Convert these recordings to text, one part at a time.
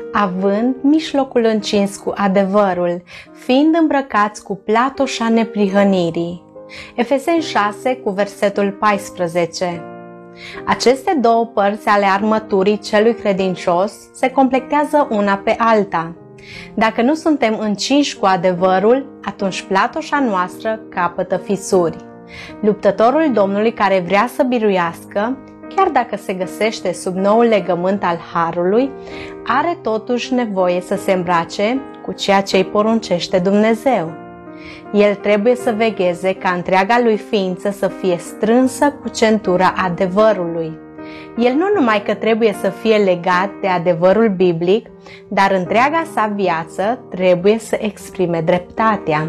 având mijlocul încins cu adevărul, fiind îmbrăcați cu platoșa neprihănirii. Efeseni 6 cu versetul 14. Aceste două părți ale armăturii celui credincios se completează una pe alta. Dacă nu suntem încinși cu adevărul, atunci platoșa noastră capătă fisuri. Luptătorul Domnului care vrea să biruiască, chiar dacă se găsește sub noul legământ al harului, are totuși nevoie să se îmbrace cu ceea ce îi poruncește Dumnezeu. El trebuie să vegheze ca întreaga lui ființă să fie strânsă cu centura adevărului. El nu numai că trebuie să fie legat de adevărul biblic, dar întreaga sa viață trebuie să exprime dreptatea.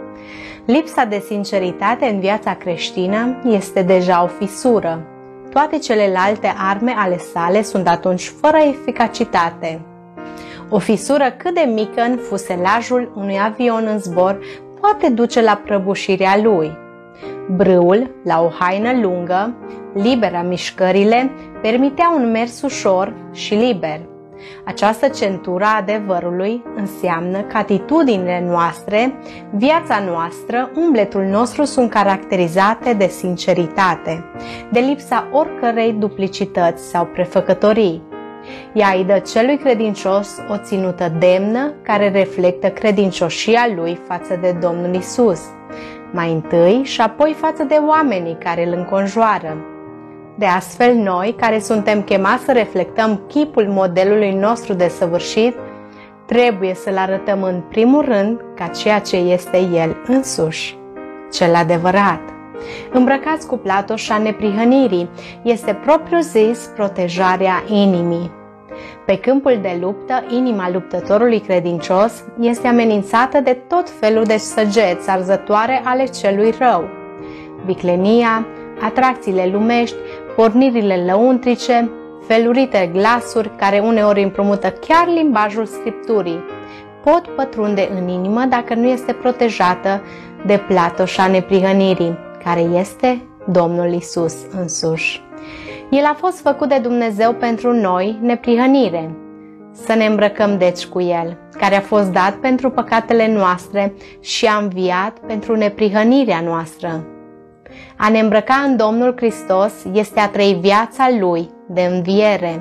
Lipsa de sinceritate în viața creștină este deja o fisură. Toate celelalte arme ale sale sunt atunci fără eficacitate. O fisură cât de mică în fuselajul unui avion în zbor poate duce la prăbușirea lui. Brâul, la o haină lungă, libera mișcările, permitea un mers ușor și liber. Această centură a adevărului înseamnă că atitudinile noastre, viața noastră, umbletul nostru sunt caracterizate de sinceritate, de lipsa oricărei duplicități sau prefăcătorii. Ea îi dă celui credincios o ținută demnă care reflectă credincioșia lui față de Domnul Isus, mai întâi și apoi față de oamenii care îl înconjoară. De astfel, noi, care suntem chemați să reflectăm chipul modelului nostru desăvârșit, trebuie să-l arătăm în primul rând ca ceea ce este el însuși, cel adevărat. Îmbrăcați cu platoșa neprihănirii este propriu-zis protejarea inimii. Pe câmpul de luptă, inima luptătorului credincios este amenințată de tot felul de săgeți arzătoare ale celui rău. Viclenia, atracțiile lumești, pornirile lăuntrice, felurite glasuri care uneori împrumută chiar limbajul Scripturii, pot pătrunde în inimă dacă nu este protejată de platoșa neprihănirii, care este Domnul Isus însuși. El a fost făcut de Dumnezeu pentru noi neprihănire. Să ne îmbrăcăm deci cu El, care a fost dat pentru păcatele noastre și a înviat pentru neprihănirea noastră. A ne îmbrăca în Domnul Hristos este a trăi viața Lui de înviere.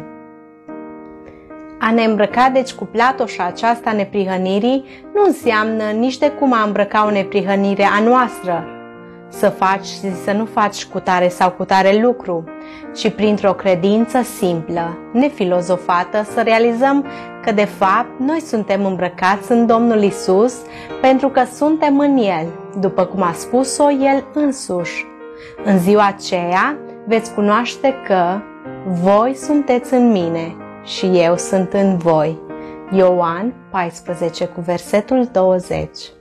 A ne îmbrăca deci cu platoșa aceasta neprihănirii nu înseamnă nici de cum a îmbrăca o neprihănire a noastră, să faci și să nu faci cutare sau cutare lucru, ci printr-o credință simplă, nefilozofată, să realizăm că de fapt noi suntem îmbrăcați în Domnul Isus pentru că suntem în El, după cum a spus-o El însuși. În ziua aceea veți cunoaște că voi sunteți în mine și eu sunt în voi. Ioan 14 cu versetul 20.